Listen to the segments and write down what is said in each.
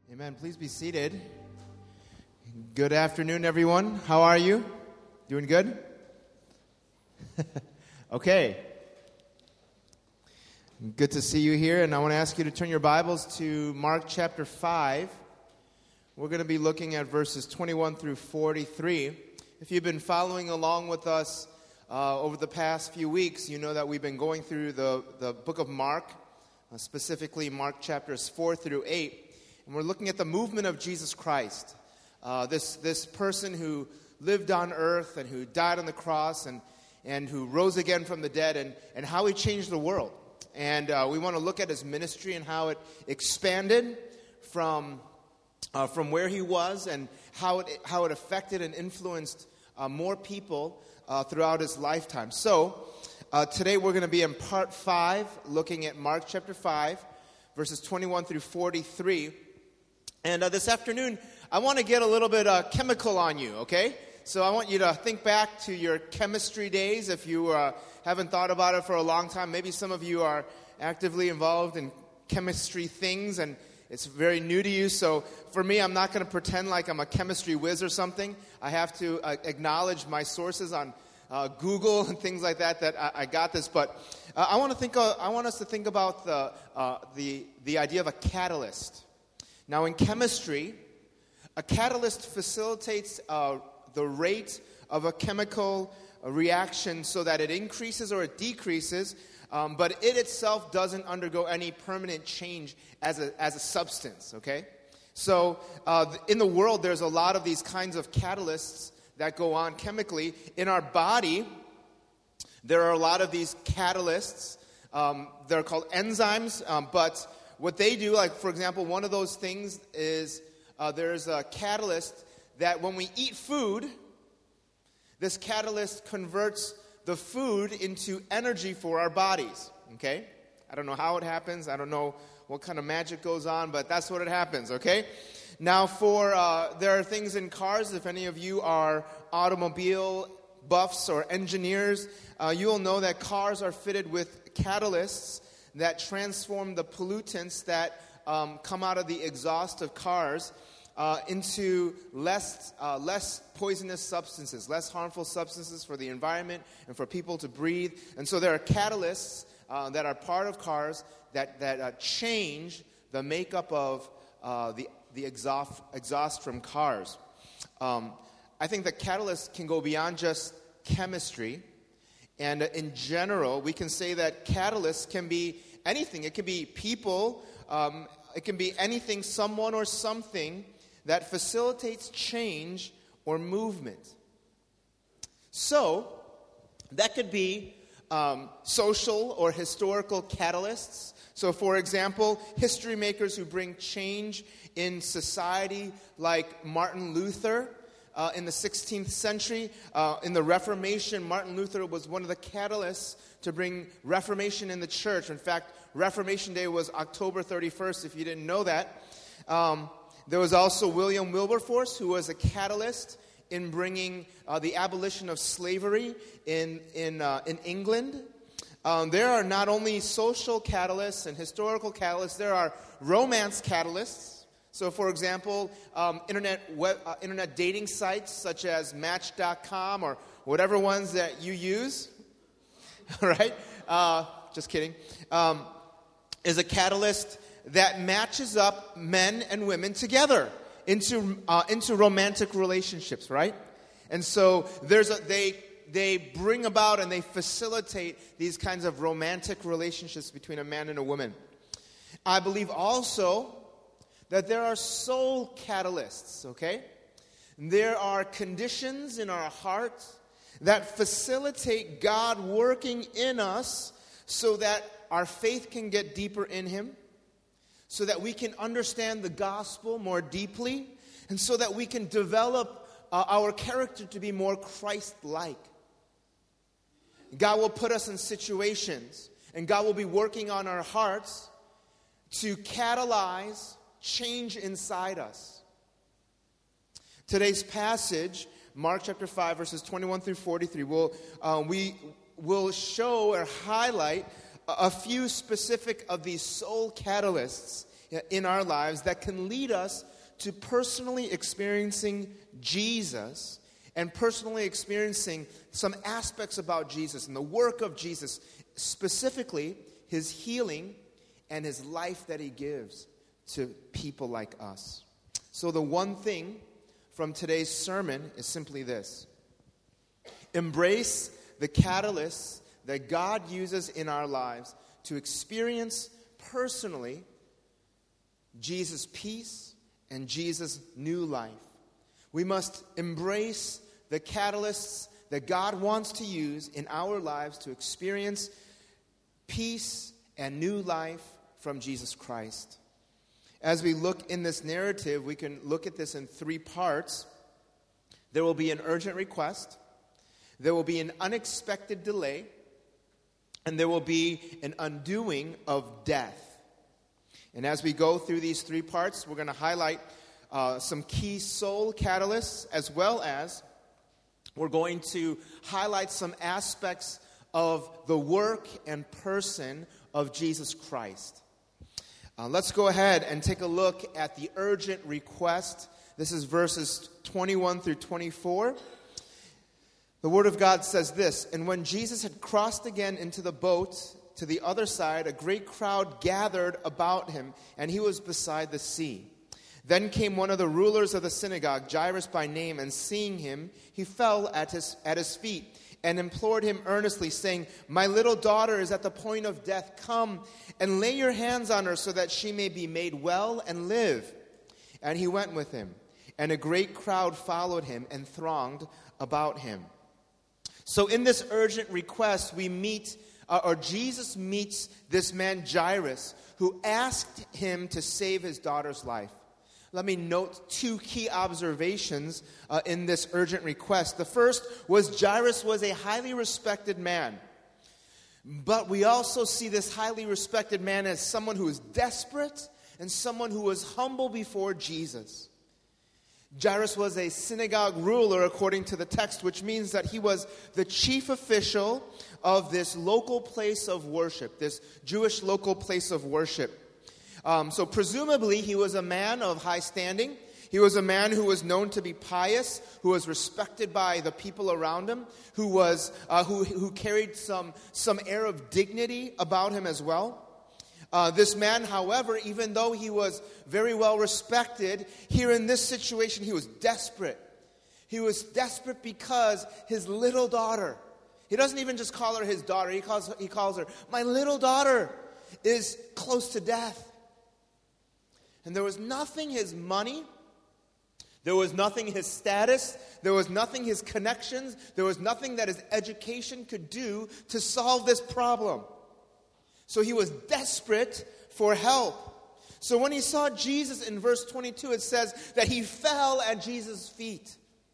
Amen. Please be seated. Good afternoon, everyone. How are you? Doing good? Okay. Good to see you here, and I want to ask you to turn your Bibles to Mark chapter 5. We're going to be looking at verses 21 through 43. If you've been following along with us over the past few weeks, you know that we've been going through the book of Mark, specifically Mark chapters 4 through 8. And we're looking at the movement of Jesus Christ, this person who lived on earth and who died on the cross and who rose again from the dead and how he changed the world. And we want to look at his ministry and how it expanded from where he was and how it affected and influenced more people throughout his lifetime. So today we're going to be in part 5, looking at Mark chapter 5, verses 21 through 43. And this afternoon, I want to get a little bit chemical on you, okay? So I want you to think back to your chemistry days if you haven't thought about it for a long time. Maybe some of you are actively involved in chemistry things and it's very new to you. So for me, I'm not going to pretend like I'm a chemistry whiz or something. I have to acknowledge my sources on Google and things like that I got this. But I want us to think about the idea of a catalyst. Now, in chemistry, a catalyst facilitates the rate of a chemical reaction so that it increases or it decreases, but it itself doesn't undergo any permanent change as a substance, okay? So in the world, there's a lot of these kinds of catalysts that go on chemically. In our body, there are a lot of these catalysts. They're called enzymes, but what they do, like, for example, one of those things is there's a catalyst that when we eat food, this catalyst converts the food into energy for our bodies, okay? I don't know how it happens. I don't know what kind of magic goes on, but that's what it happens, okay? Now, there are things in cars. If any of you are automobile buffs or engineers, you will know that cars are fitted with catalysts that transform the pollutants that come out of the exhaust of cars into less poisonous substances, less harmful substances for the environment and for people to breathe. And so there are catalysts that are part of cars that change the makeup of the exhaust from cars. I think that catalysts can go beyond just chemistry. And in general, we can say that catalysts can be anything. It can be people. It can be anything, someone or something that facilitates change or movement. So that could be social or historical catalysts. So, for example, history makers who bring change in society, like Martin Luther. In the 16th century, in the Reformation, Martin Luther was one of the catalysts to bring Reformation in the church. In fact, Reformation Day was October 31st, if you didn't know that. There was also William Wilberforce, who was a catalyst in bringing the abolition of slavery in England. There are not only social catalysts and historical catalysts, there are romance catalysts. So, for example, internet dating sites such as Match.com or whatever ones that you use, right? Just kidding. Is a catalyst that matches up men and women together into romantic relationships, right? And so they bring about and they facilitate these kinds of romantic relationships between a man and a woman. I believe also that there are soul catalysts, okay? There are conditions in our hearts that facilitate God working in us so that our faith can get deeper in Him, so that we can understand the gospel more deeply, and so that we can develop our character to be more Christ-like. God will put us in situations, and God will be working on our hearts to catalyze change inside us. Today's passage, Mark chapter 5, verses 21 through 43, we will show or highlight a few specific of these soul catalysts in our lives that can lead us to personally experiencing Jesus and personally experiencing some aspects about Jesus and the work of Jesus, specifically his healing and his life that he gives to people like us. So the one thing from today's sermon is simply this: embrace the catalysts that God uses in our lives to experience personally Jesus' peace and Jesus' new life. We must embrace the catalysts that God wants to use in our lives to experience peace and new life from Jesus Christ. As we look in this narrative, we can look at this in three parts. There will be an urgent request, there will be an unexpected delay, and there will be an undoing of death. And as we go through these three parts, we're going to highlight some key soul catalysts, as well as we're going to highlight some aspects of the work and person of Jesus Christ. Let's go ahead and take a look at the urgent request. This is verses 21 through 24. The Word of God says this: "And when Jesus had crossed again into the boat to the other side, a great crowd gathered about him, and he was beside the sea. Then came one of the rulers of the synagogue, Jairus by name, and seeing him, he fell at his feet and implored him earnestly, saying, 'My little daughter is at the point of death. Come and lay your hands on her so that she may be made well and live.' And he went with him, and a great crowd followed him and thronged about him." So in this urgent request, Jesus meets this man Jairus, who asked him to save his daughter's life. Let me note two key observations in this urgent request. The first was Jairus was a highly respected man. But we also see this highly respected man as someone who is desperate and someone who was humble before Jesus. Jairus was a synagogue ruler according to the text, which means that he was the chief official of this local place of worship, this Jewish local place of worship. So presumably he was a man of high standing. He was a man who was known to be pious, who was respected by the people around him, who carried some air of dignity about him as well. This man, however, even though he was very well respected, here in this situation he was desperate. He was desperate because his little daughter, he doesn't even just call her his daughter, he calls her, "My little daughter is close to death." And there was nothing his money, there was nothing his status, there was nothing his connections, there was nothing that his education could do to solve this problem. So he was desperate for help. So when he saw Jesus in verse 22, it says that he fell at Jesus' feet.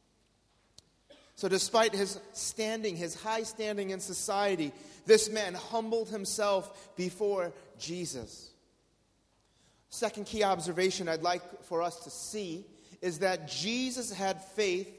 So despite his standing, his high standing in society, this man humbled himself before Jesus. Second key observation I'd like for us to see is that Jairus had faith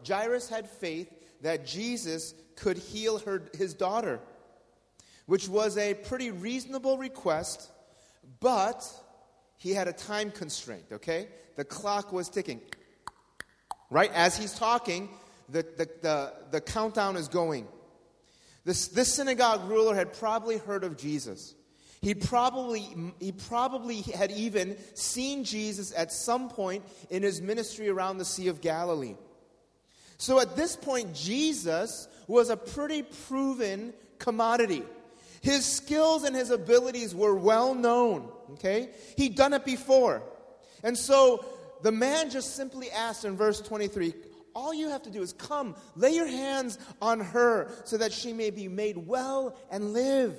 that Jesus could heal his daughter, which was a pretty reasonable request, but he had a time constraint, okay? The clock was ticking. Right? As he's talking, the countdown is going. This synagogue ruler had probably heard of Jesus. He probably had even seen Jesus at some point in his ministry around the Sea of Galilee. So at this point, Jesus was a pretty proven commodity. His skills and his abilities were well known, okay? He'd done it before. And so the man just simply asked in verse 23, all you have to do is come, lay your hands on her so that she may be made well and live.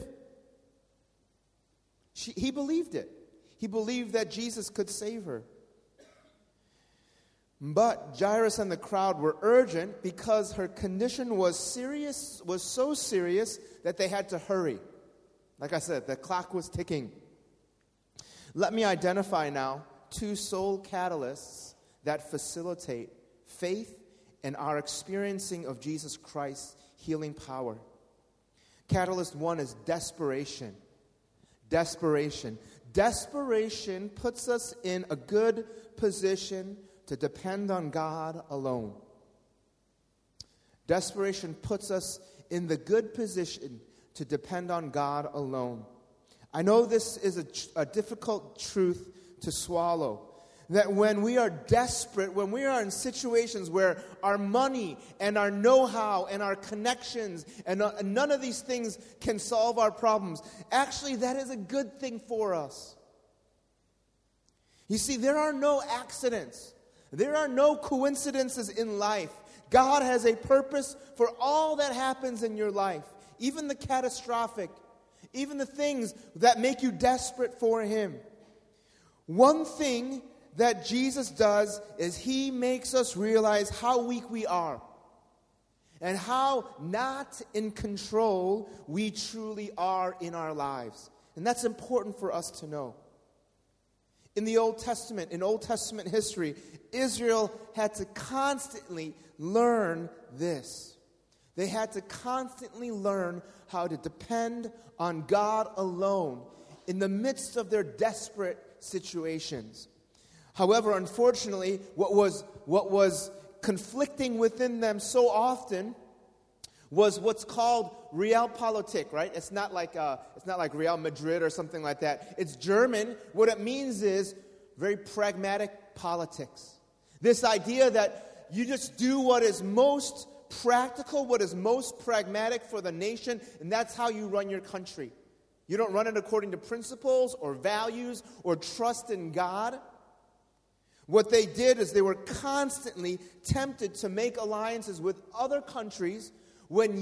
He believed it. He believed that Jesus could save her. But Jairus and the crowd were urgent because her condition was so serious that they had to hurry. Like I said, the clock was ticking. Let me identify now two soul catalysts that facilitate faith and our experiencing of Jesus Christ's healing power. Catalyst one is desperation. Desperation. Desperation puts us in a good position to depend on God alone. Desperation puts us in the good position to depend on God alone. I know this is a difficult truth to swallow. That when we are desperate, when we are in situations where our money and our know-how and our connections and none of these things can solve our problems, actually that is a good thing for us. You see, there are no accidents. There are no coincidences in life. God has a purpose for all that happens in your life, even the catastrophic, even the things that make you desperate for Him. One thing that Jesus does is He makes us realize how weak we are and how not in control we truly are in our lives. And that's important for us to know. In the Old Testament, in Old Testament history, Israel had to constantly learn this. They had to constantly learn how to depend on God alone in the midst of their desperate situations. However, unfortunately, what was conflicting within them so often was what's called realpolitik, right? It's not like Real Madrid or something like that. It's German. What it means is very pragmatic politics. This idea that you just do what is most practical, what is most pragmatic for the nation, and that's how you run your country. You don't run it according to principles or values or trust in God. What they did is they were constantly tempted to make alliances with other countries when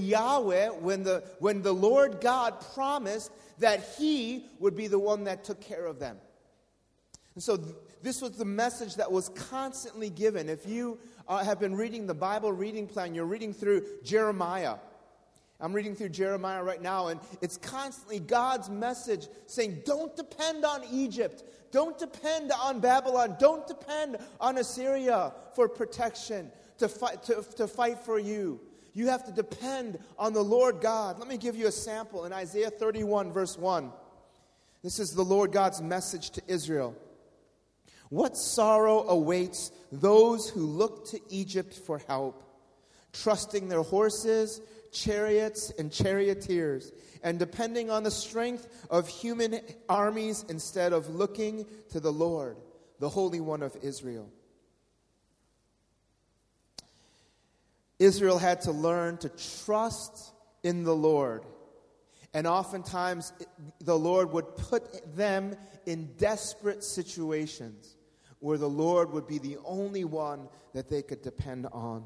the Lord God promised that He would be the one that took care of them. And so this was the message that was constantly given. If you have been reading the Bible reading plan, you're reading through Jeremiah. I'm reading through Jeremiah right now, and it's constantly God's message saying, don't depend on Egypt. Don't depend on Babylon. Don't depend on Assyria for protection, to fight for you. You have to depend on the Lord God. Let me give you a sample in Isaiah 31, verse 1. This is the Lord God's message to Israel. What sorrow awaits those who look to Egypt for help, trusting their horses, chariots, and charioteers, and depending on the strength of human armies instead of looking to the Lord, the Holy One of Israel. Israel had to learn to trust in the Lord. And oftentimes, the Lord would put them in desperate situations where the Lord would be the only one that they could depend on.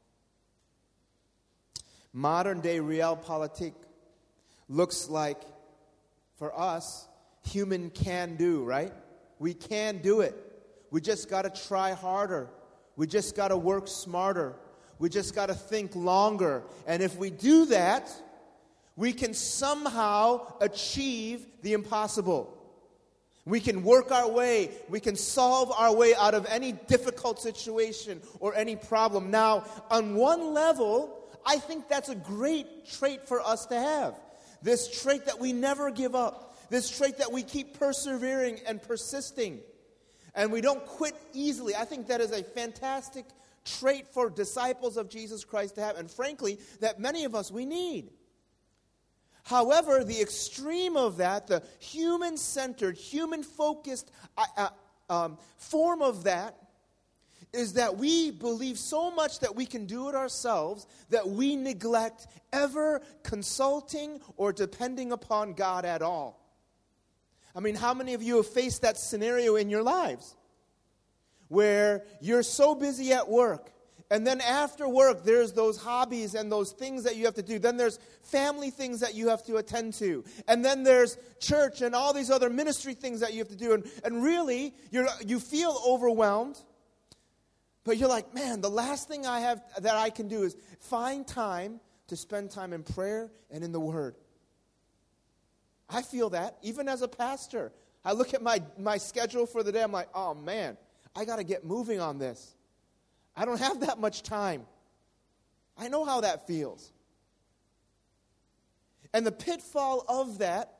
Modern day realpolitik looks like, for us, human can do, right? We can do it. We just got to try harder. We just got to work smarter. We just got to think longer. And if we do that, we can somehow achieve the impossible. We can work our way. We can solve our way out of any difficult situation or any problem. Now, on one level, I think that's a great trait for us to have. This trait that we never give up. This trait that we keep persevering and persisting. And we don't quit easily. I think that is a fantastic trait for disciples of Jesus Christ to have. And frankly, that many of us, we need. However, the extreme of that, the human-centered, human-focused form of that, is that we believe so much that we can do it ourselves that we neglect ever consulting or depending upon God at all. I mean, how many of you have faced that scenario in your lives where you're so busy at work, and then after work there's those hobbies and those things that you have to do. Then there's family things that you have to attend to. And then there's church and all these other ministry things that you have to do. And really, you feel overwhelmed. But you're like, man, the last thing I have that I can do is find time to spend time in prayer and in the Word. I feel that, even as a pastor. I look at my schedule for the day, I'm like, oh man, I got to get moving on this. I don't have that much time. I know how that feels. And the pitfall of that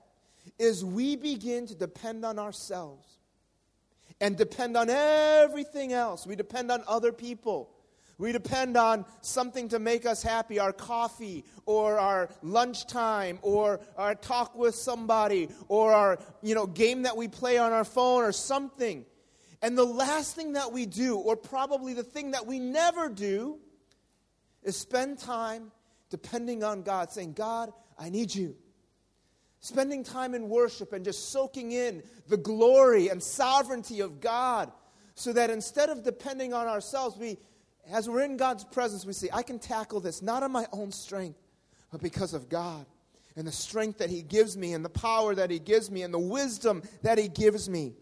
is we begin to depend on ourselves and depend on everything else. We depend on other people. We depend on something to make us happy, our coffee or our lunchtime or our talk with somebody or our game that we play on our phone or something. And the last thing that we do, or probably the thing that we never do, is spend time depending on God, saying, God, I need you. Spending time in worship and just soaking in the glory and sovereignty of God, so that instead of depending on ourselves, as we're in God's presence, we say, I can tackle this, not on my own strength, but because of God and the strength that He gives me and the power that He gives me and the wisdom that He gives me.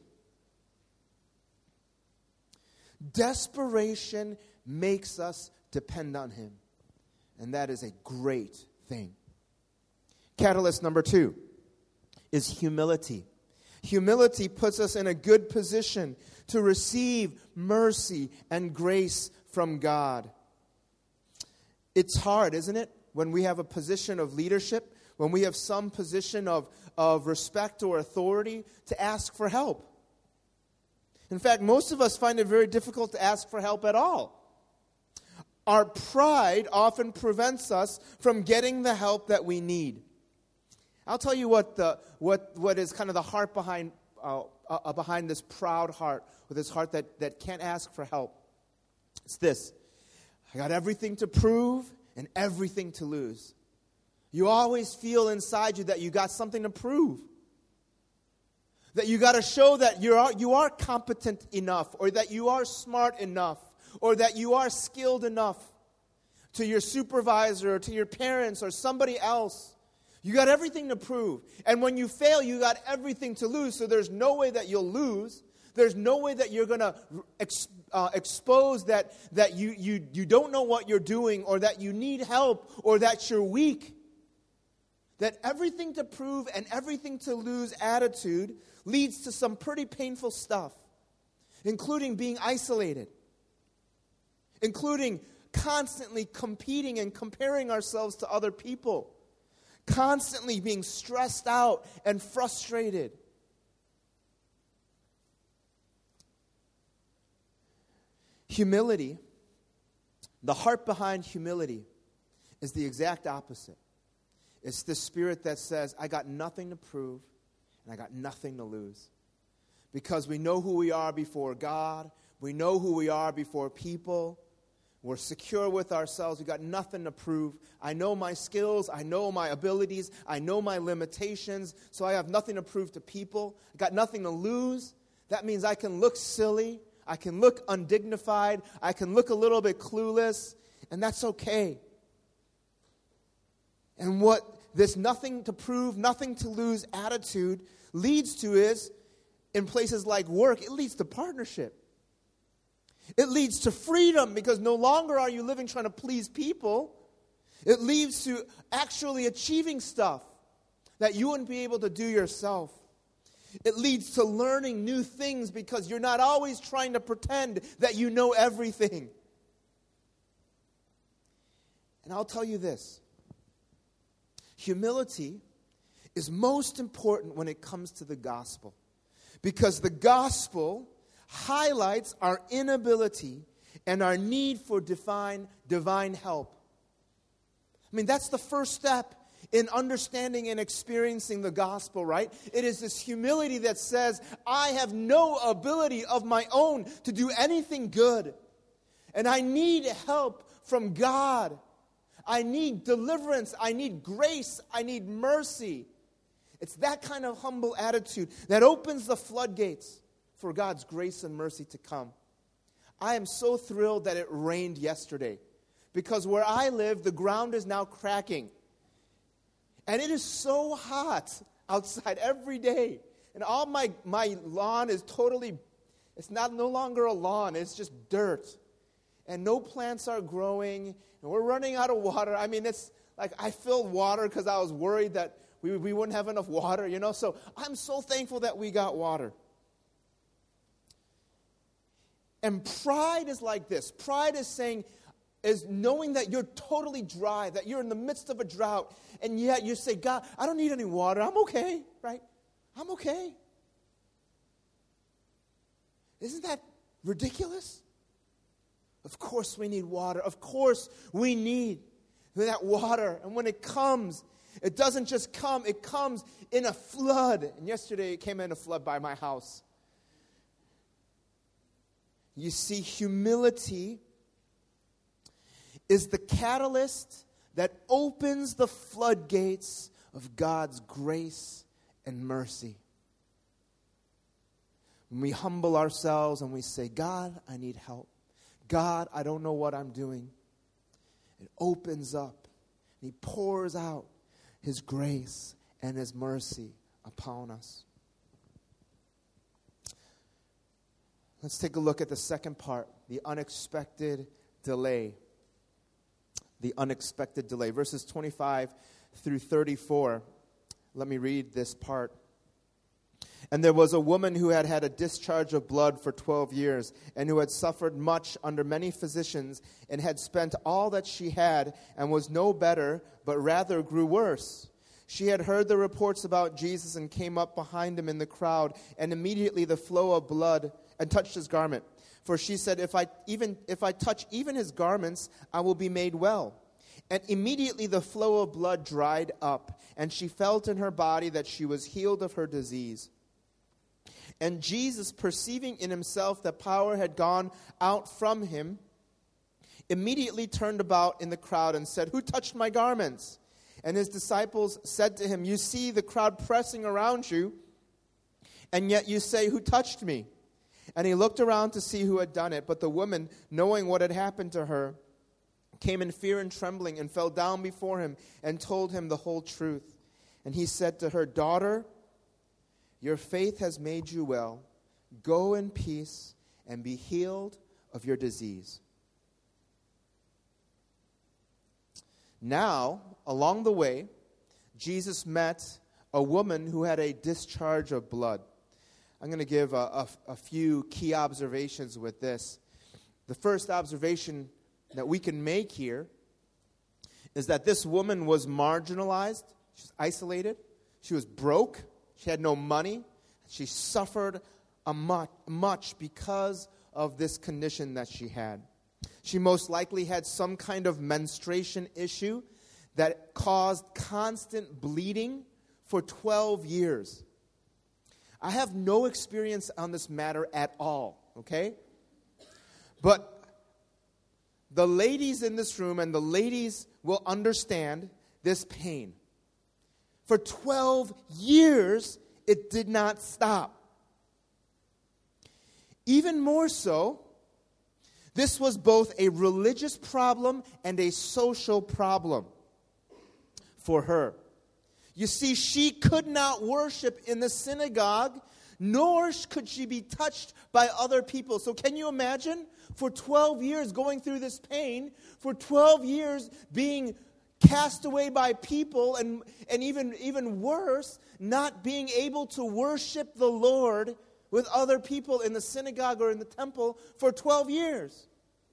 Desperation makes us depend on Him, and that is a great thing. Catalyst number 2 is humility. Humility puts us in a good position to receive mercy and grace from God. It's hard, isn't it? When we have a position of leadership, when we have some position of respect or authority, to ask for help. In fact, most of us find it very difficult to ask for help at all. Our pride often prevents us from getting the help that we need. I'll tell you what is kind of the heart behind this proud heart, or this heart that can't ask for help. It's this: I got everything to prove and everything to lose. You always feel inside you that you got something to prove. That you got to show that you are competent enough, or that you are smart enough, or that you are skilled enough to your supervisor or to your parents or somebody else. You got everything to prove. And when you fail, you got everything to lose. So there's no way that you'll lose. There's no way that you're going to expose that you don't know what you're doing, or that you need help, or that you're weak. That everything to prove and everything to lose attitude leads to some pretty painful stuff, including being isolated, including constantly competing and comparing ourselves to other people, constantly being stressed out and frustrated. Humility, the heart behind humility, is the exact opposite. It's the spirit that says, I got nothing to prove and I got nothing to lose. Because we know who we are before God. We know who we are before people. We're secure with ourselves. We got nothing to prove. I know my skills. I know my abilities. I know my limitations. So I have nothing to prove to people. I got nothing to lose. That means I can look silly. I can look undignified. I can look a little bit clueless. And that's okay. And what this nothing to prove, nothing to lose attitude leads to is, in places like work, it leads to partnership. It leads to freedom, because no longer are you living trying to please people. It leads to actually achieving stuff that you wouldn't be able to do yourself. It leads to learning new things, because you're not always trying to pretend that you know everything. And I'll tell you this. Humility is most important when it comes to the gospel, because the gospel highlights our inability and our need for divine help. I mean, that's the first step in understanding and experiencing the gospel, right? It is this humility that says, I have no ability of my own to do anything good, and I need help from God. I need deliverance. I need grace. I need mercy. It's that kind of humble attitude that opens the floodgates for God's grace and mercy to come. I am so thrilled that it rained yesterday, because where I live, the ground is now cracking. And it is so hot outside every day. And all my lawn is no longer a lawn. It's just dirt. And no plants are growing. And we're running out of water. I mean, it's like I filled water because I was worried that we wouldn't have enough water, So I'm so thankful that we got water. And pride is like this. Pride is knowing that you're totally dry, that you're in the midst of a drought, and yet you say, God, I don't need any water. I'm okay, right? I'm okay. Isn't that ridiculous? Of course we need water. Of course we need that water. And when it comes, it doesn't just come, it comes in a flood. And yesterday it came in a flood by my house. You see, humility is the catalyst that opens the floodgates of God's grace and mercy. When we humble ourselves and we say, God, I need help. God, I don't know what I'm doing. It opens up. And He pours out His grace and His mercy upon us. Let's take a look at the second part, the unexpected delay. The unexpected delay. Verses 25 through 34. Let me read this part. And there was a woman who had had a discharge of blood for 12 years, and who had suffered much under many physicians, and had spent all that she had, and was no better, but rather grew worse. She had heard the reports about Jesus, and came up behind him in the crowd, and immediately the flow of blood, and touched his garment. For she said, if I touch even his garments, I will be made well. And immediately the flow of blood dried up, and she felt in her body that she was healed of her disease. And Jesus, perceiving in himself that power had gone out from him, immediately turned about in the crowd and said, Who touched my garments? And his disciples said to him, You see the crowd pressing around you, and yet you say, Who touched me? And he looked around to see who had done it. But the woman, knowing what had happened to her, came in fear and trembling, and fell down before him, and told him the whole truth. And he said to her, Daughter, your faith has made you well. Go in peace and be healed of your disease. Now, along the way, Jesus met a woman who had a discharge of blood. I'm going to give a few key observations with this. The first observation that we can make here is that this woman was marginalized. She was isolated. She was broke. She had no money. She suffered much because of this condition that she had. She most likely had some kind of menstruation issue that caused constant bleeding for 12 years. I have no experience on this matter at all, okay? But the ladies in this room and the ladies will understand this pain. For 12 years, it did not stop. Even more so, this was both a religious problem and a social problem for her. You see, she could not worship in the synagogue, nor could she be touched by other people. So can you imagine? For 12 years going through this pain, for 12 years being cast away by people, and even worse, not being able to worship the Lord with other people in the synagogue or in the temple for 12 years.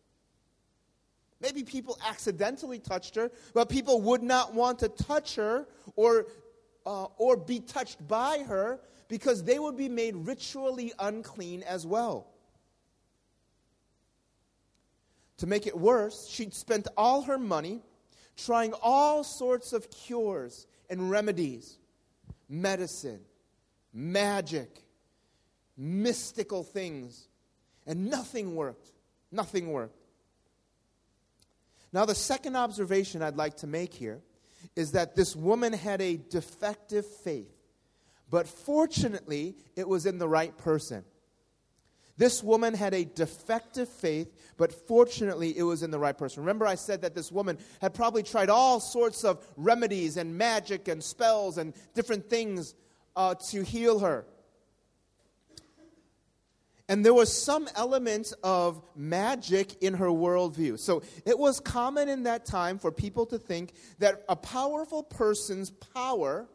Maybe people accidentally touched her, but people would not want to touch her or be touched by her because they would be made ritually unclean as well. To make it worse, she'd spent all her money trying all sorts of cures and remedies, medicine, magic, mystical things, and nothing worked. Nothing worked. Now, the second observation I'd like to make here is that this woman had a defective faith, but fortunately, it was in the right person. This woman had a defective faith, but fortunately, it was in the right person. Remember, I said that this woman had probably tried all sorts of remedies and magic and spells and different things to heal her. And there was some element of magic in her worldview. So it was common in that time for people to think that a powerful person's power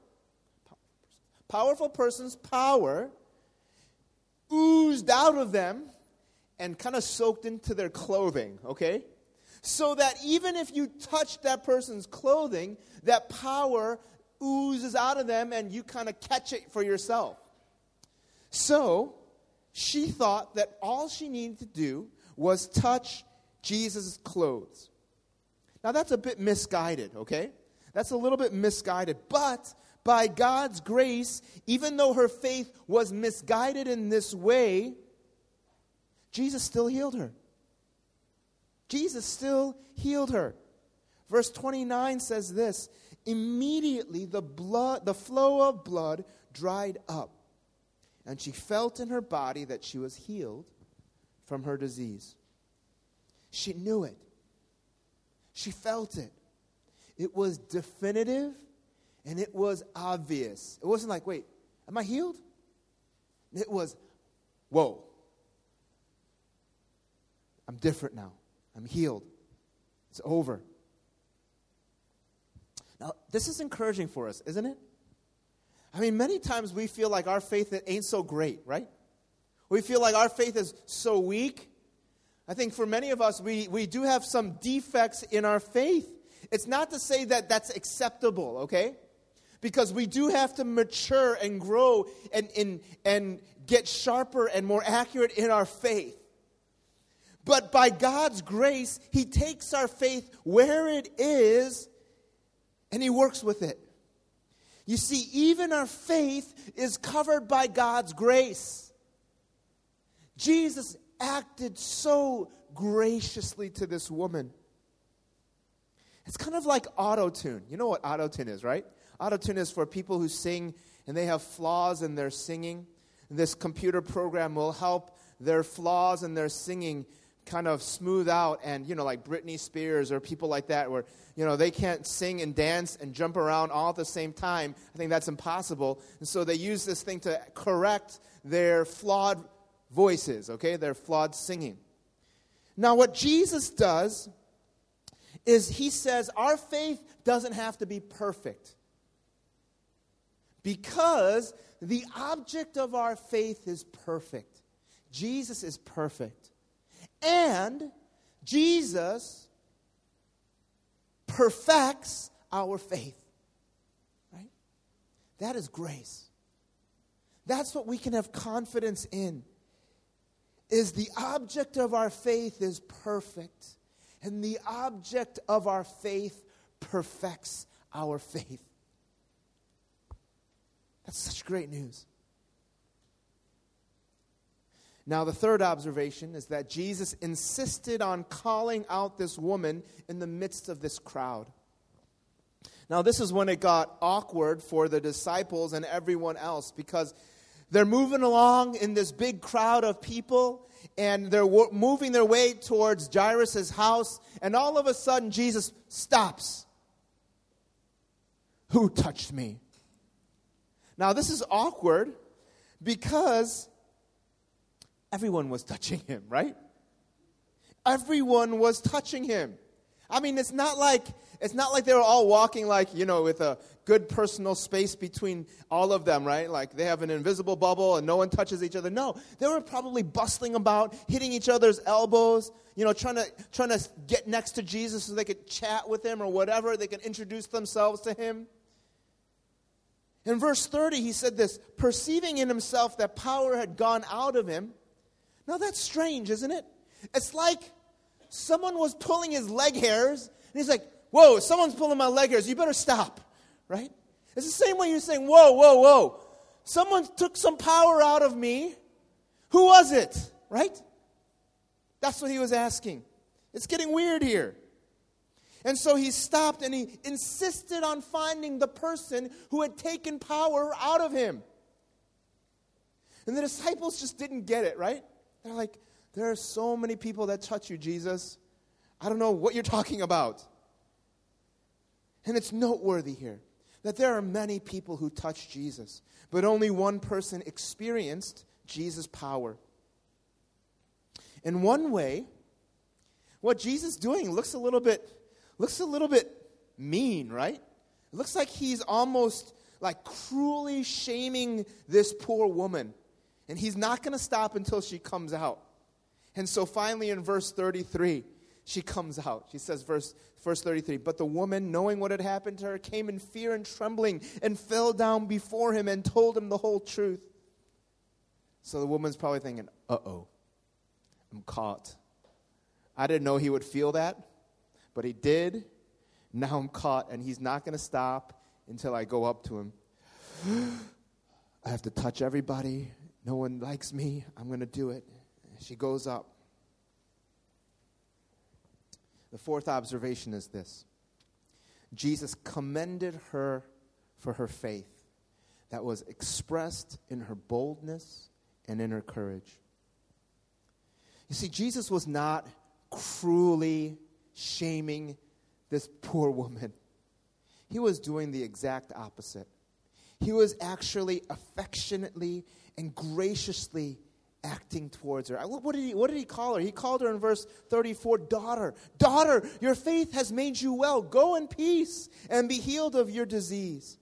oozed out of them and kind of soaked into their clothing, okay? So that even if you touched that person's clothing, that power oozes out of them and you kind of catch it for yourself. So she thought that all she needed to do was touch Jesus' clothes. Now that's a bit misguided, okay? That's a little bit misguided. But by God's grace, even though her faith was misguided in this way, Jesus still healed her. Jesus still healed her. Verse 29 says this, immediately the flow of blood dried up, and she felt in her body that she was healed from her disease. She knew it. She felt it. It was definitive and it was obvious. It wasn't like, wait, am I healed? It was, whoa. I'm different now. I'm healed. It's over. Now, this is encouraging for us, isn't it? I mean, many times we feel like our faith ain't so great, right? We feel like our faith is so weak. I think for many of us, we do have some defects in our faith. It's not to say that that's acceptable, okay? Because we do have to mature and grow and get sharper and more accurate in our faith. But by God's grace, He takes our faith where it is and He works with it. You see, even our faith is covered by God's grace. Jesus acted so graciously to this woman. It's kind of like auto-tune. You know what auto-tune is, right? Auto-tune is for people who sing and they have flaws in their singing. This computer program will help their flaws in their singing kind of smooth out, and, like Britney Spears or people like that where, they can't sing and dance and jump around all at the same time. I think that's impossible. And so they use this thing to correct their flawed voices, okay, their flawed singing. Now, what Jesus does is He says our faith doesn't have to be perfect because the object of our faith is perfect. Jesus is perfect. And Jesus perfects our faith. Right? That is grace. That's what we can have confidence in. Is the object of our faith is perfect. And the object of our faith perfects our faith. That's such great news. Now, the third observation is that Jesus insisted on calling out this woman in the midst of this crowd. Now, this is when it got awkward for the disciples and everyone else because they're moving along in this big crowd of people and they're moving their way towards Jairus' house, and all of a sudden Jesus stops. Who touched me? Now, this is awkward because everyone was touching him, right? Everyone was touching him. I mean, it's not like they were all walking with a good personal space between all of them, right? Like they have an invisible bubble and no one touches each other. No, they were probably bustling about, hitting each other's elbows, trying to get next to Jesus so they could chat with him or whatever. They could introduce themselves to him. In verse 30, he said this, perceiving in himself that power had gone out of him. Now that's strange, isn't it? It's like someone was pulling his leg hairs, and he's like, whoa, someone's pulling my leg hairs, you better stop, right? It's the same way you're saying, whoa, whoa, whoa. Someone took some power out of me. Who was it, right? That's what he was asking. It's getting weird here. And so he stopped and he insisted on finding the person who had taken power out of him. And the disciples just didn't get it, right? They're like, there are so many people that touch you, Jesus. I don't know what you're talking about. And it's noteworthy here that there are many people who touched Jesus, but only one person experienced Jesus' power. In one way, what Jesus is doing looks a little bit mean, right? It looks like he's almost like cruelly shaming this poor woman. And he's not going to stop until she comes out. And so finally in verse 33, she comes out. She says, verse 33, but the woman, knowing what had happened to her, came in fear and trembling and fell down before him and told him the whole truth. So the woman's probably thinking, uh-oh, I'm caught. I didn't know he would feel that, but he did. Now I'm caught, and he's not going to stop until I go up to him. I have to touch everybody. No one likes me. I'm going to do it. She goes up. The fourth observation is this. Jesus commended her for her faith that was expressed in her boldness and in her courage. You see, Jesus was not cruelly shaming this poor woman. He was doing the exact opposite. He was actually affectionately and graciously acting towards her. What did he call her? He called her in verse 34, daughter. Daughter, your faith has made you well. Go in peace and be healed of your disease.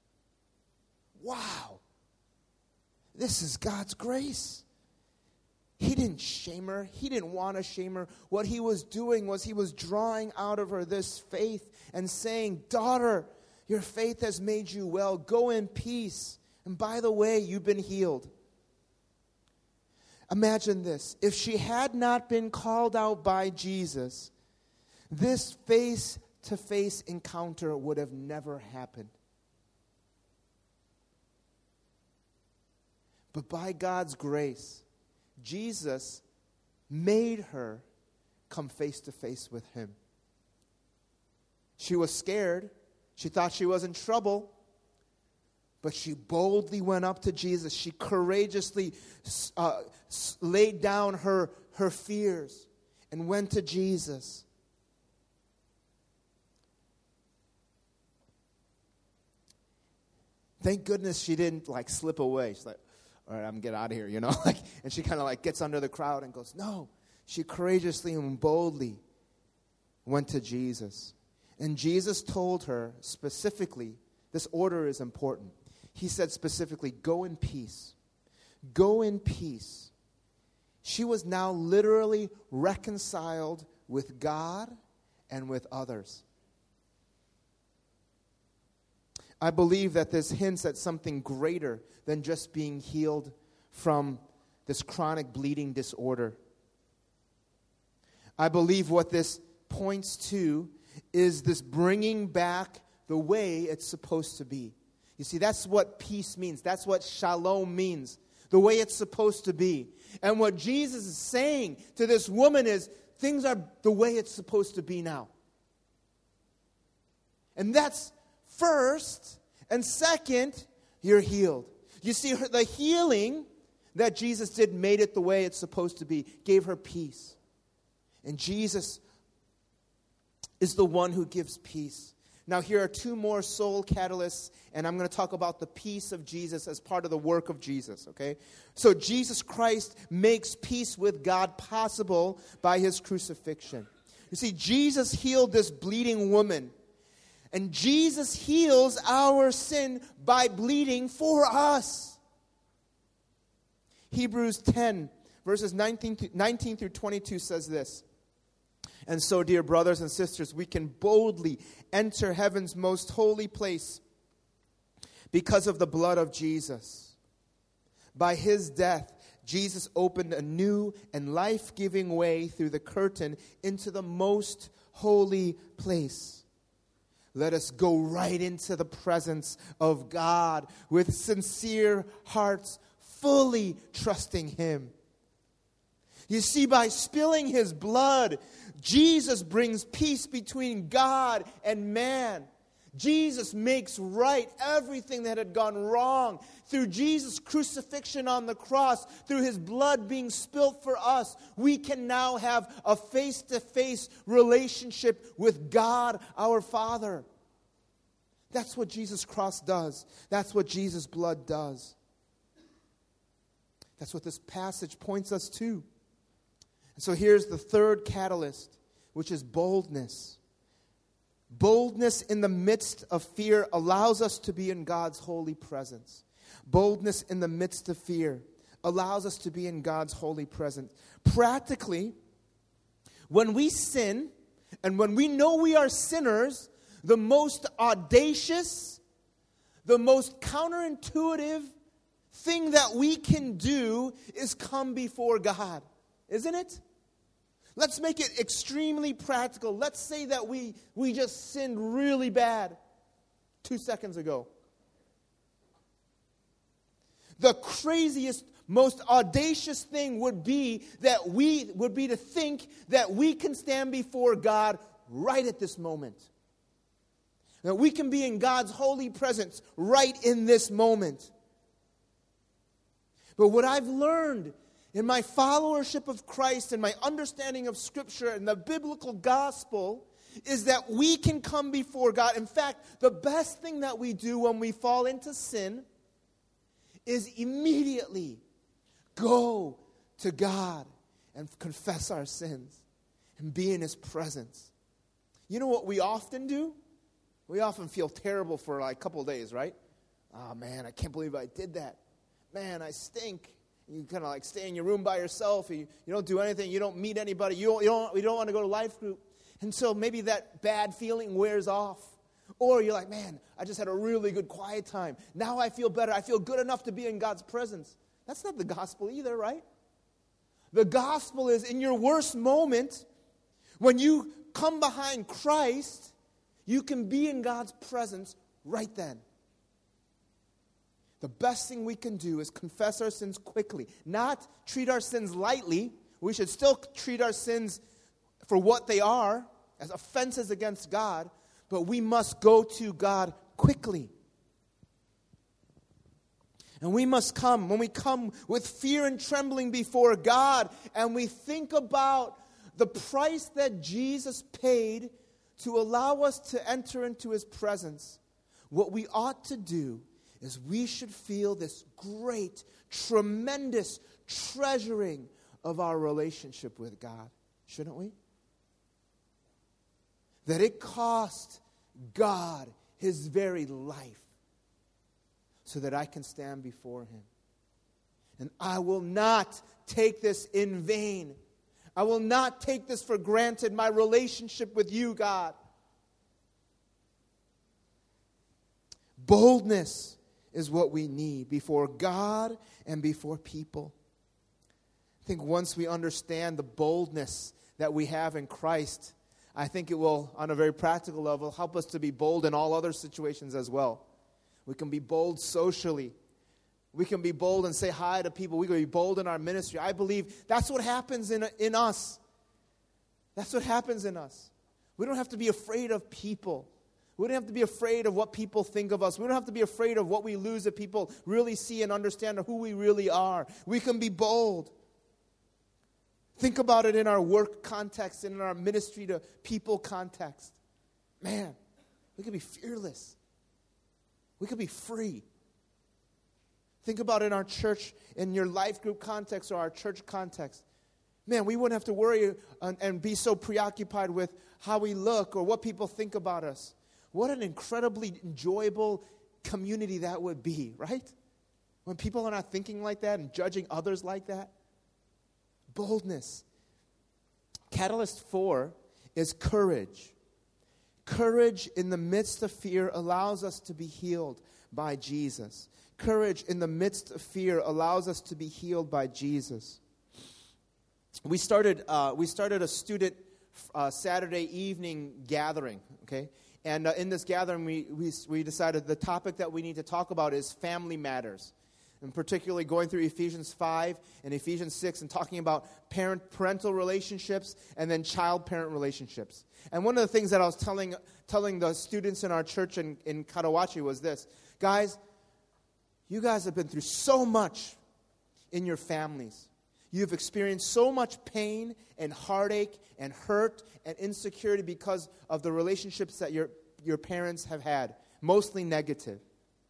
Wow. This is God's grace. He didn't shame her. He didn't want to shame her. What he was doing was he was drawing out of her this faith and saying, daughter, your faith has made you well. Go in peace. And by the way, you've been healed. Imagine this. If she had not been called out by Jesus, this face-to-face encounter would have never happened. But by God's grace, Jesus made her come face-to-face with him. She was scared. She thought she was in trouble. But she boldly went up to Jesus. She courageously laid down her fears and went to Jesus. Thank goodness she didn't slip away. She's like, all right, I'm going to get out of here, and she kind of gets under the crowd and goes, no. She courageously and boldly went to Jesus. And Jesus told her specifically, this order is important. He said specifically, go in peace. Go in peace. She was now literally reconciled with God and with others. I believe that this hints at something greater than just being healed from this chronic bleeding disorder. I believe what this points to is this bringing back the way it's supposed to be. You see, that's what peace means. That's what shalom means. The way it's supposed to be. And what Jesus is saying to this woman is, things are the way it's supposed to be now. And that's first. And second, you're healed. You see, the healing that Jesus did made it the way it's supposed to be. Gave her peace. And Jesus is the one who gives peace. Now, here are two more soul catalysts, and I'm going to talk about the peace of Jesus as part of the work of Jesus, okay? So Jesus Christ makes peace with God possible by his crucifixion. You see, Jesus healed this bleeding woman, and Jesus heals our sin by bleeding for us. Hebrews 10, verses 19 through 22 says this. And so, dear brothers and sisters, we can boldly enter heaven's most holy place because of the blood of Jesus. By his death, Jesus opened a new and life-giving way through the curtain into the most holy place. Let us go right into the presence of God with sincere hearts, fully trusting him. You see, by spilling his blood, Jesus brings peace between God and man. Jesus makes right everything that had gone wrong. Through Jesus' crucifixion on the cross, through his blood being spilt for us, we can now have a face-to-face relationship with God, our Father. That's what Jesus' cross does. That's what Jesus' blood does. That's what this passage points us to. So here's the third catalyst, which is boldness. Boldness in the midst of fear allows us to be in God's holy presence. Boldness in the midst of fear allows us to be in God's holy presence. Practically, When we sin, and when we know we are sinners, the most audacious, the most counterintuitive thing that we can do is come before God. Isn't it? Let's make it extremely practical. Let's say that we just sinned really bad 2 seconds ago. The craziest, most audacious thing would be to think that we can stand before God right at this moment. That we can be in God's holy presence right in this moment. But what I've learned in my followership of Christ and my understanding of Scripture and the biblical gospel is that we can come before God. In fact, the best thing that we do when we fall into sin is immediately go to God and confess our sins and be in His presence. You know what we often do? We often feel terrible for like a couple of days, right? Oh man, I can't believe I did that. Man, I stink. You kind of like stay in your room by yourself. You don't do anything. You don't meet anybody. You don't want to go to life group. And so maybe that bad feeling wears off. Or you're like, man, I just had a really good quiet time. Now I feel better. I feel good enough to be in God's presence. That's not the gospel either, right? The gospel is in your worst moment, when you come behind Christ, you can be in God's presence right then. The best thing we can do is confess our sins quickly. Not treat our sins lightly. We should still treat our sins for what they are, as offenses against God. But we must go to God quickly. And we must come, when we come with fear and trembling before God, and we think about the price that Jesus paid to allow us to enter into His presence, what we ought to do is we should feel this great, tremendous treasuring of our relationship with God. Shouldn't we? That it cost God His very life so that I can stand before Him. And I will not take this in vain. I will not take this for granted, my relationship with you, God. Boldness is what we need before God and before people. I think once we understand the boldness that we have in Christ, I think it will, on a very practical level, help us to be bold in all other situations as well. We can be bold socially. We can be bold and say hi to people. We can be bold in our ministry. I believe that's what happens in us. That's what happens in us. We don't have to be afraid of people. We don't have to be afraid of what people think of us. We don't have to be afraid of what we lose if people really see and understand who we really are. We can be bold. Think about it in our work context and in our ministry to people context. Man, we can be fearless. We can be free. Think about it in our church, in your life group context or our church context. Man, we wouldn't have to worry and be so preoccupied with how we look or what people think about us. What an incredibly enjoyable community that would be, right? When people are not thinking like that and judging others like that. Boldness. Catalyst 4 is courage. Courage in the midst of fear allows us to be healed by Jesus. Courage in the midst of fear allows us to be healed by Jesus. We started a student Saturday evening gathering, okay? And in this gathering, we decided the topic that we need to talk about is family matters. And particularly going through Ephesians 5 and Ephesians 6 and talking about parental relationships and then child-parent relationships. And one of the things that I was telling the students in our church in Karawachi was this. Guys, you guys have been through so much in your families. You've experienced so much pain and heartache and hurt and insecurity because of the relationships that your parents have had, mostly negative.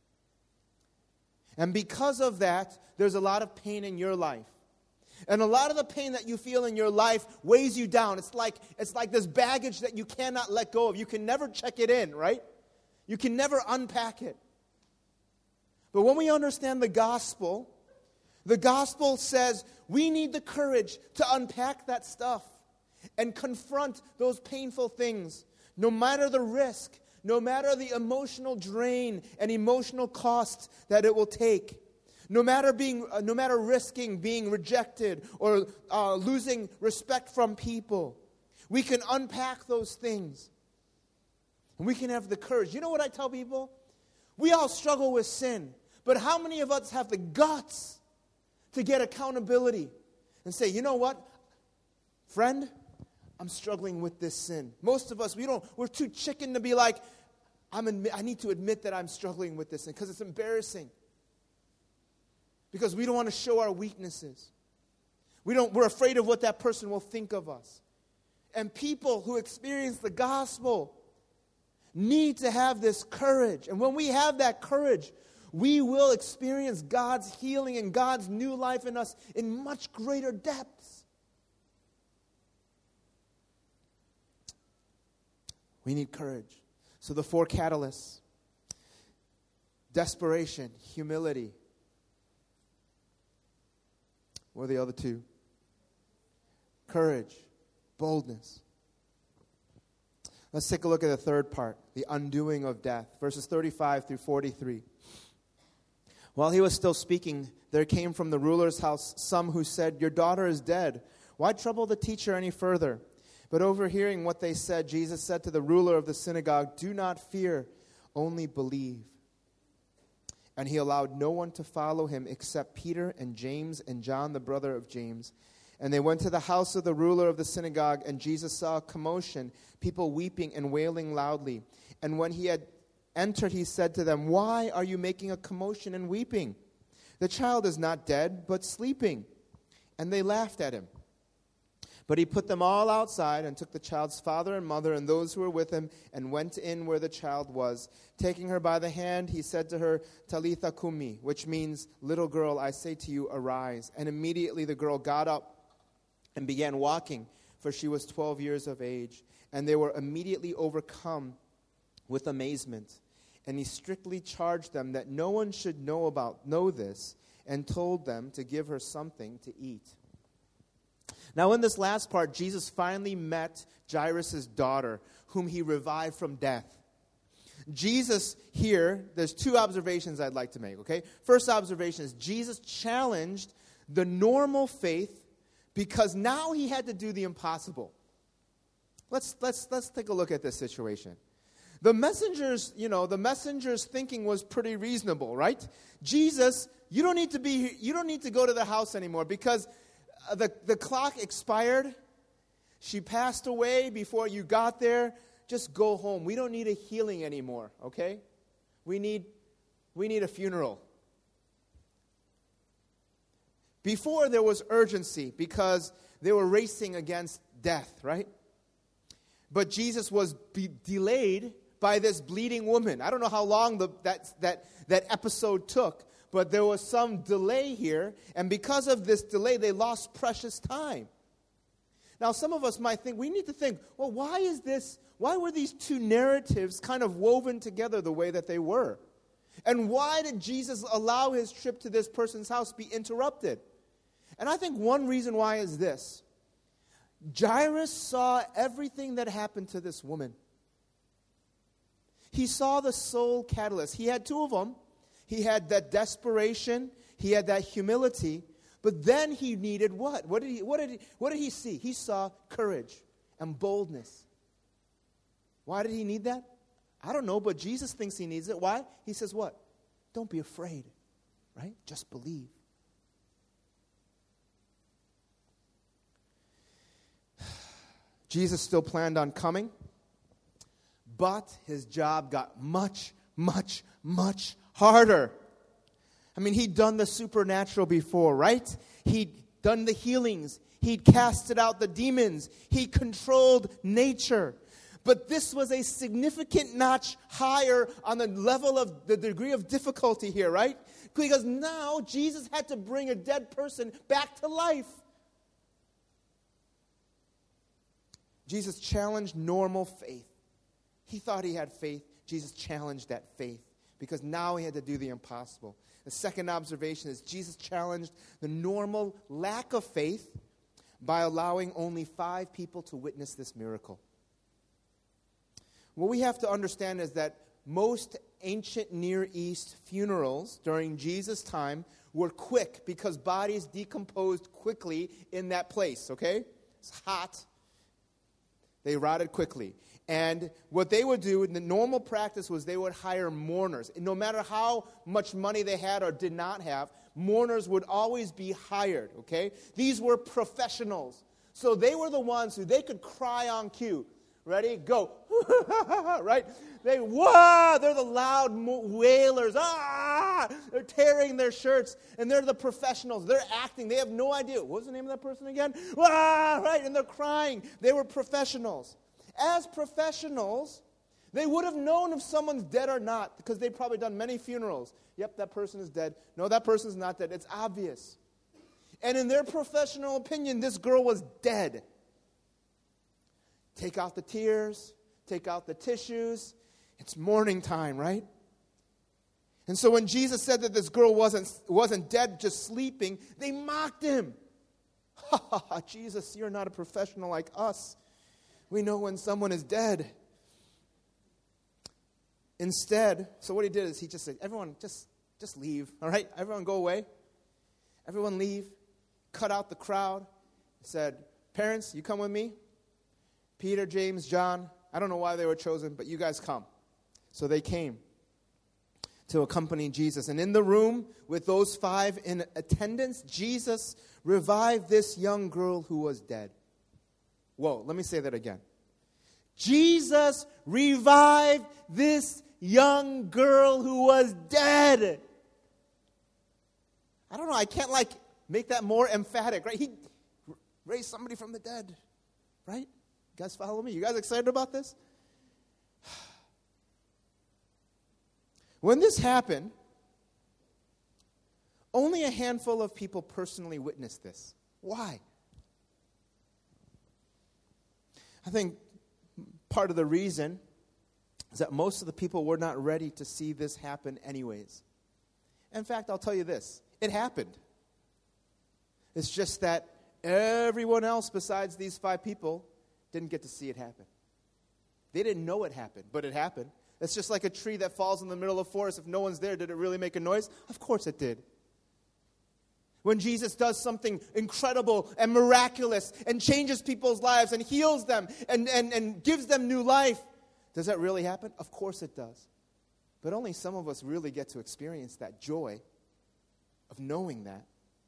And because of that, there's a lot of pain in your life. And a lot of the pain that you feel in your life weighs you down. It's like this baggage that you cannot let go of. You can never check it in, right? You can never unpack it. But when we understand the gospel says we need the courage to unpack that stuff and confront those painful things, no matter the risk, no matter the emotional drain and emotional cost that it will take, no matter risking being rejected or losing respect from people. We can unpack those things. And we can have the courage. You know what I tell people? We all struggle with sin. But how many of us have the guts to get accountability and say, you know what, friend, I'm struggling with this sin. Most of us, we're too chicken to be like, I need to admit that I'm struggling with this sin because it's embarrassing. Because we don't want to show our weaknesses. We're afraid of what that person will think of us. And people who experience the gospel need to have this courage. And when we have that courage, we will experience God's healing and God's new life in us in much greater depths. We need courage. So the 4 catalysts: desperation, humility. What are the other 2? Courage, boldness. Let's take a look at the third part, the undoing of death. Verses 35 through 43. While he was still speaking, there came from the ruler's house some who said, "Your daughter is dead. Why trouble the teacher any further?" But overhearing what they said, Jesus said to the ruler of the synagogue, "Do not fear, only believe." And he allowed no one to follow him except Peter and James and John, the brother of James. And they went to the house of the ruler of the synagogue, and Jesus saw a commotion, people weeping and wailing loudly. And when he had entered, he said to them, "Why are you making a commotion and weeping? The child is not dead, but sleeping." And they laughed at him. But he put them all outside and took the child's father and mother and those who were with him and went in where the child was. Taking her by the hand, he said to her, "Talitha kumi," which means, "Little girl, I say to you, arise." And immediately the girl got up and began walking, for she was 12 years of age. And they were immediately overcome with amazement. And he strictly charged them that no one should know this, and told them to give her something to eat. Now in this last part, Jesus finally met Jairus' daughter, whom he revived from death. Jesus here, there's 2 observations I'd like to make, okay? First observation is Jesus challenged the normal faith because now he had to do the impossible. Let's take a look at this situation. The messenger's thinking was pretty reasonable, right? Jesus, you don't need to go to the house anymore because the clock expired. She passed away before you got there. Just go home. We don't need a healing anymore, okay? We need a funeral. Before there was urgency because they were racing against death, right? But Jesus was delayed by this bleeding woman. I don't know how long that episode took, but there was some delay here, and because of this delay, they lost precious time. Now, some of us might think, we need to think, well, why were these 2 narratives kind of woven together the way that they were? And why did Jesus allow his trip to this person's house be interrupted? And I think one reason why is this. Jairus saw everything that happened to this woman. He saw the soul catalyst. He had 2 of them. He had that desperation. He had that humility. But then he needed what? What did he see? He saw courage and boldness. Why did he need that? I don't know, but Jesus thinks he needs it. Why? He says what? Don't be afraid, right? Just believe. Jesus still planned on coming, but his job got much, much, much harder. I mean, he'd done the supernatural before, right? He'd done the healings. He'd casted out the demons. He controlled nature. But this was a significant notch higher on the level of the degree of difficulty here, right? Because now Jesus had to bring a dead person back to life. Jesus challenged normal faith. He thought he had faith. Jesus challenged that faith because now he had to do the impossible. The second observation is Jesus challenged the normal lack of faith by allowing only 5 people to witness this miracle. What we have to understand is that most ancient Near East funerals during Jesus' time were quick because bodies decomposed quickly in that place, okay? It's hot. They rotted quickly. And what they would do, the normal practice was they would hire mourners. And no matter how much money they had or did not have, mourners would always be hired, okay? These were professionals. So they were the ones who they could cry on cue. Ready? Go. Right? They're the loud wailers. They're tearing their shirts, and they're the professionals. They're acting. They have no idea. What was the name of that person again? Right? And they're crying. They were professionals. As professionals, they would have known if someone's dead or not because they've probably done many funerals. Yep, that person is dead. No, that person's not dead. It's obvious. And in their professional opinion, this girl was dead. Take out the tears. Take out the tissues. It's mourning time, right? And so when Jesus said that this girl wasn't dead, just sleeping, they mocked him. Ha ha ha, Jesus, you're not a professional like us. We know when someone is dead. Instead, so what he did is he just said, everyone, just leave, all right? Everyone go away. Everyone leave. Cut out the crowd. He said, parents, you come with me. Peter, James, John, I don't know why they were chosen, but you guys come. So they came to accompany Jesus. And in the room with those 5 in attendance, Jesus revived this young girl who was dead. Whoa, let me say that again. Jesus revived this young girl who was dead. I don't know, I can't make that more emphatic, right? He raised somebody from the dead, right? You guys follow me? You guys excited about this? When this happened, only a handful of people personally witnessed this. Why? I think part of the reason is that most of the people were not ready to see this happen anyways. In fact, I'll tell you this. It happened. It's just that everyone else besides these 5 people didn't get to see it happen. They didn't know it happened, but it happened. It's just like a tree that falls in the middle of a forest. If no one's there, did it really make a noise? Of course it did. When Jesus does something incredible and miraculous and changes people's lives and heals them and gives them new life, does that really happen? Of course it does. But only some of us really get to experience that joy of knowing that.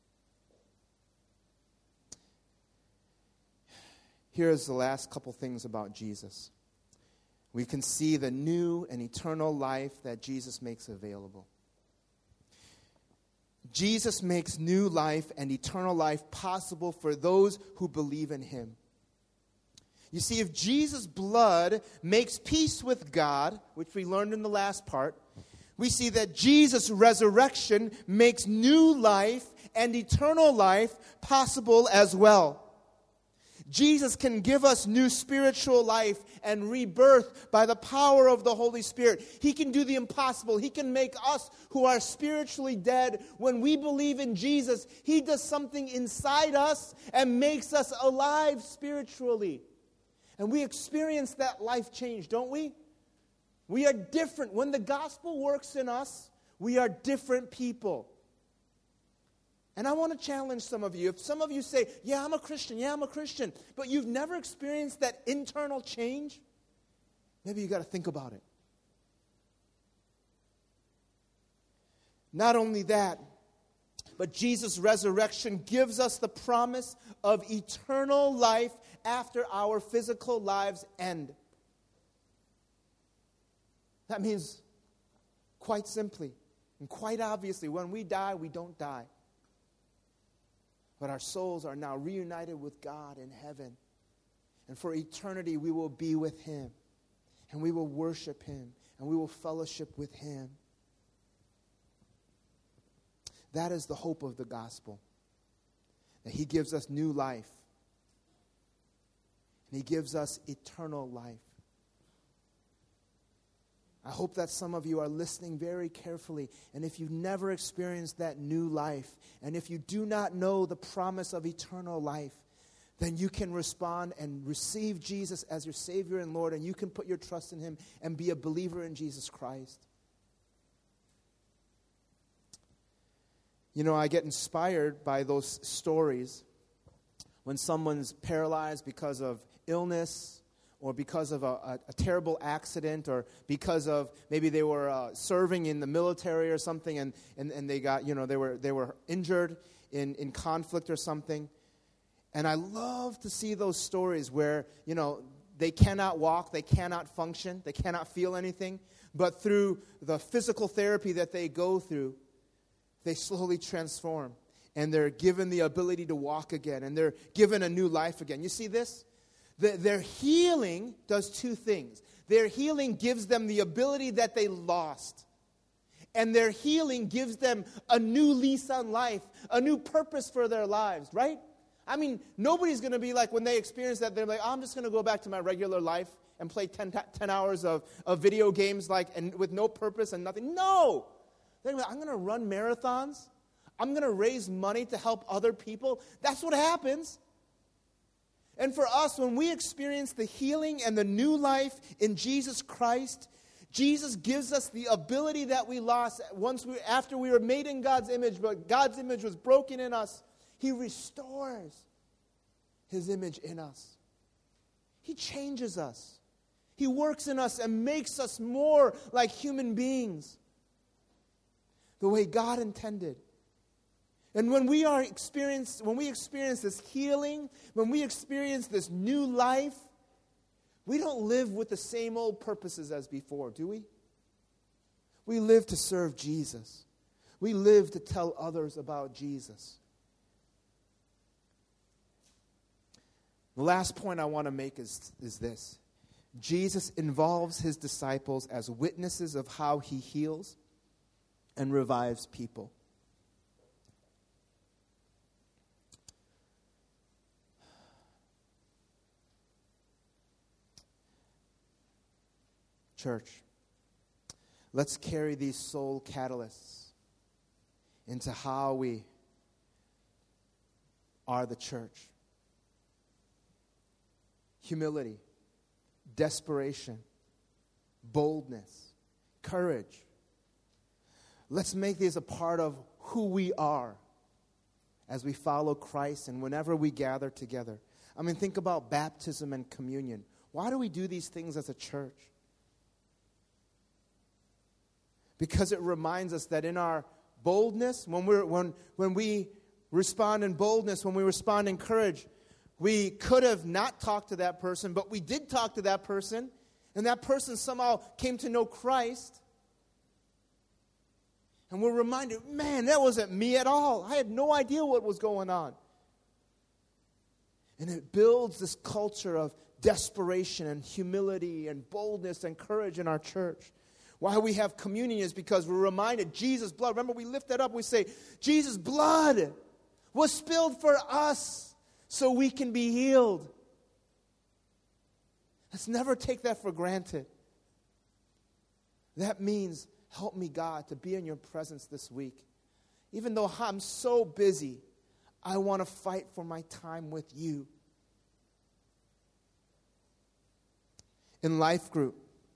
Here's the last couple things about Jesus. We can see the new and eternal life that Jesus makes available. Jesus makes new life and eternal life possible for those who believe in him. You see, if Jesus' blood makes peace with God, which we learned in the last part, we see that Jesus' resurrection makes new life and eternal life possible as well. Jesus can give us new spiritual life and rebirth by the power of the Holy Spirit. He can do the impossible. He can make us who are spiritually dead, when we believe in Jesus, he does something inside us and makes us alive spiritually. And we experience that life change, don't we? We are different. When the gospel works in us, we are different people. And I want to challenge some of you. If some of you say, yeah, I'm a Christian, but you've never experienced that internal change, maybe you got to think about it. Not only that, but Jesus' resurrection gives us the promise of eternal life after our physical lives end. That means, quite simply and quite obviously, when we die, we don't die. But our souls are now reunited with God in heaven. And for eternity, we will be with him. And we will worship him. And we will fellowship with him. That is the hope of the gospel. That he gives us new life. And he gives us eternal life. I hope that some of you are listening very carefully. And if you've never experienced that new life, and if you do not know the promise of eternal life, then you can respond and receive Jesus as your Savior and Lord, and you can put your trust in Him and be a believer in Jesus Christ. You know, I get inspired by those stories when someone's paralyzed because of illness or because of a terrible accident or because of maybe they were serving in the military or something and they got, they were injured in conflict or something. And I love to see those stories where, they cannot walk, they cannot function, they cannot feel anything, but through the physical therapy that they go through, they slowly transform, and they're given the ability to walk again, and they're given a new life again. You see this? Their healing does two things. Their healing gives them the ability that they lost, and their healing gives them a new lease on life, a new purpose for their lives, right? I mean, nobody's going to be like, when they experience that, they're like, I'm just going to go back to my regular life and play 10 hours of video games and with no purpose and nothing. No! They're like, I'm going to run marathons. I'm going to raise money to help other people. That's what happens. And for us, when we experience the healing and the new life in Jesus Christ, Jesus gives us the ability that we lost after we were made in God's image, but God's image was broken in us. He restores His image in us. He changes us. He works in us and makes us more like human beings, the way God intended. And when we experience this healing, when we experience this new life, we don't live with the same old purposes as before, do we? We live to serve Jesus. We live to tell others about Jesus. The last point I want to make is this. Jesus involves His disciples as witnesses of how He heals and revives people. Church, let's carry these soul catalysts into how we are the church. Humility, desperation, boldness, courage. Let's make these a part of who we are as we follow Christ and whenever we gather together. I mean, think about baptism and communion. Why do we do these things as a church? Because it reminds us that in our boldness, when we respond in boldness, when we respond in courage, we could have not talked to that person, but we did talk to that person, and that person somehow came to know Christ. And we're reminded, man, that wasn't me at all. I had no idea what was going on. And it builds this culture of desperation and humility and boldness and courage in our church. Why we have communion is because we're reminded Jesus' blood. Remember, we lift that up. We say, Jesus' blood was spilled for us so we can be healed. Let's never take that for granted. That means, help me, God, to be in your presence this week. Even though I'm so busy, I want to fight for my time with you. In life group,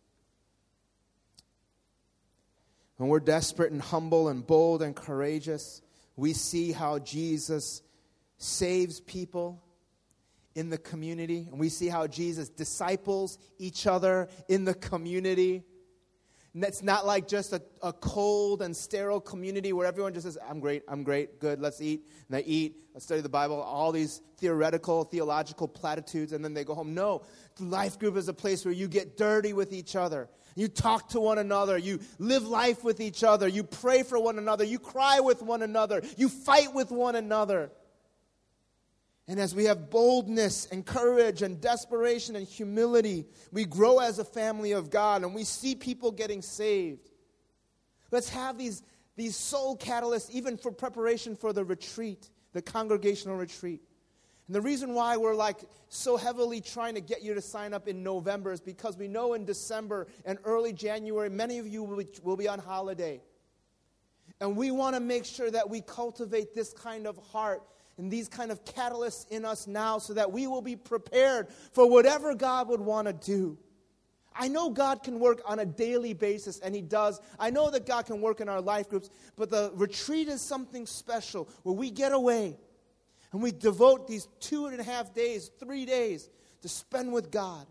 when we're desperate and humble and bold and courageous, we see how Jesus saves people in the community. And we see how Jesus disciples each other in the community. And it's not like just a cold and sterile community where everyone just says, I'm great, good, let's eat. And they eat, let's study the Bible, all these theological platitudes, and then they go home. No, the life group is a place where you get dirty with each other. You talk to one another. You live life with each other. You pray for one another. You cry with one another. You fight with one another. And as we have boldness and courage and desperation and humility, we grow as a family of God and we see people getting saved. Let's have these soul catalysts even for preparation for the retreat, the congregational retreat. And the reason why we're so heavily trying to get you to sign up in November is because we know in December and early January, many of you will be on holiday. And we want to make sure that we cultivate this kind of heart and these kind of catalysts in us now so that we will be prepared for whatever God would want to do. I know God can work on a daily basis, and He does. I know that God can work in our life groups, but the retreat is something special where we get away and we devote these 2.5 days, 3 days to spend with God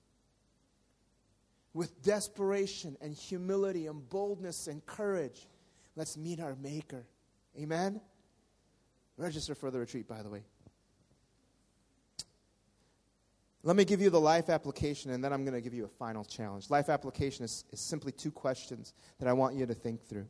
with desperation and humility and boldness and courage. Let's meet our Maker. Amen? Register for the retreat, by the way. Let me give you the life application, and then I'm going to give you a final challenge. Life application is simply 2 questions that I want you to think through.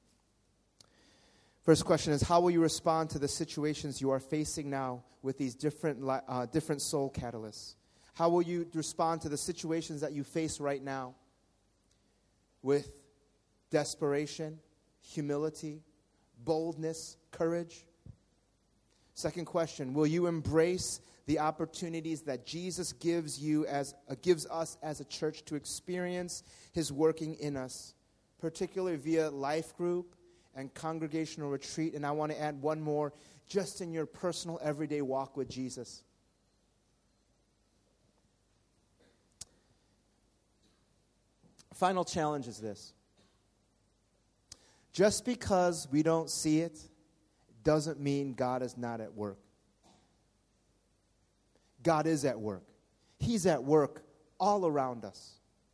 First question is, how will you respond to the situations you are facing now with these different soul catalysts? How will you respond to the situations that you face right now with desperation, humility, boldness, courage? Second question, will you embrace the opportunities that Jesus gives us as a church to experience His working in us, particularly via life group and congregational retreat? And I want to add one more, just in your personal everyday walk with Jesus. Final challenge is this. Just because we don't see it doesn't mean God is not at work. God is at work. He's at work all around us.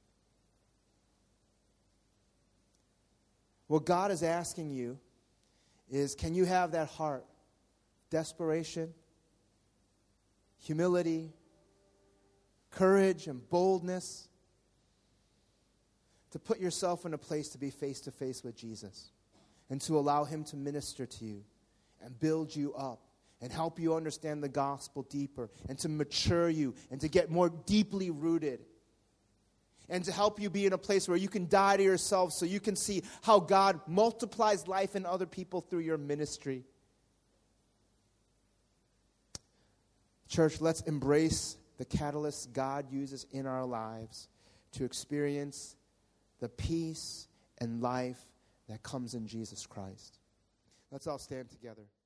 What God is asking you is, can you have that heart? Desperation, humility, courage, and boldness to put yourself in a place to be face to face with Jesus and to allow Him to minister to you and build you up and help you understand the gospel deeper and to mature you and to get more deeply rooted and to help you be in a place where you can die to yourself so you can see how God multiplies life in other people through your ministry. Church, let's embrace the catalysts God uses in our lives to experience the peace and life that comes in Jesus Christ. Let's all stand together.